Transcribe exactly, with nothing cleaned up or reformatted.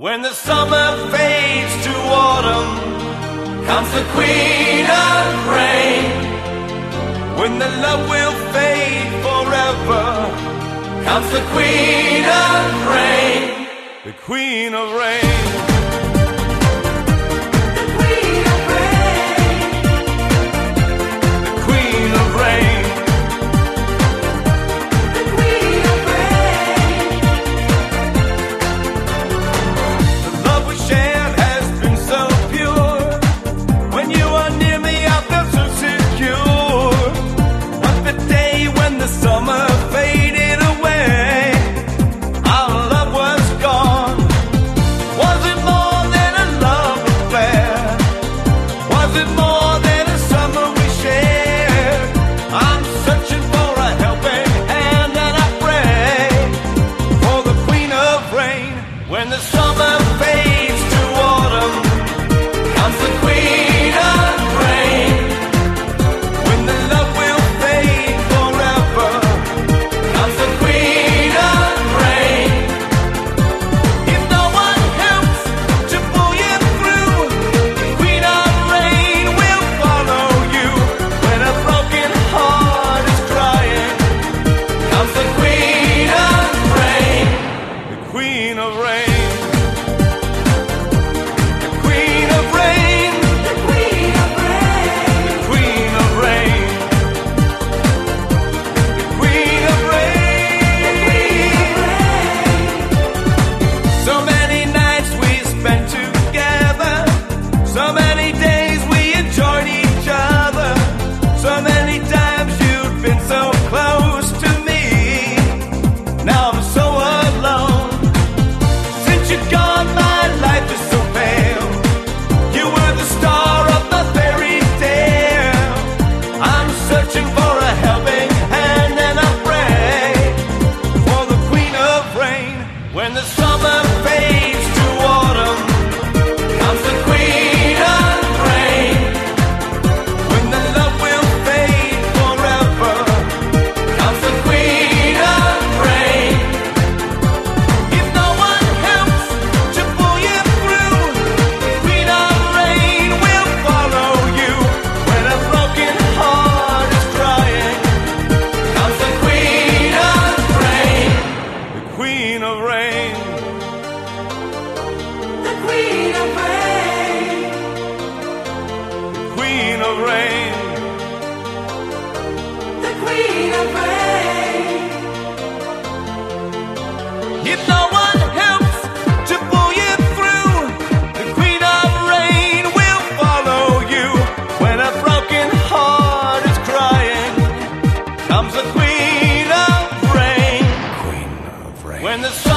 When the summer fades to autumn, comes the queen of rain. When the love will fade forever, comes the queen of rain. The queen of rain. Summer faded away, our love was gone. Was it more than a love affair? Was it more than a summer we shared? I'm searching for a helping hand and I pray for the queen of rain. When the summer fades to autumn, comes the queen of rain. When the love will fade forever, comes the queen of rain. If no one helps to pull you through, the queen of rain will follow you. When a broken heart is crying, comes the queen of rain. The queen of rain. The queen of rain. The queen of rain. The queen of rain. The queen of rain. So many nights we spent together, so many days we enjoyed each other, so many times you've been so close to me. Now I'm so alone. Since you're gone, my life is so pale. You were the star of my fairy tale. I'm searching for a helping hand and I pray for the queen of rain. When the summer fades to autumn, comes the queen of rain. When the love will fade forever, comes the queen of rain. If no one helps to pull you through, the queen of rain will follow you. When a broken heart is crying, comes the queen of rain. The queen of rain. The queen of rain. The queen of rain. The queen of rain. If no one helps to pull you through, the queen of rain will follow you. When a broken heart is crying, comes the queen of rain. Queen of rain. When the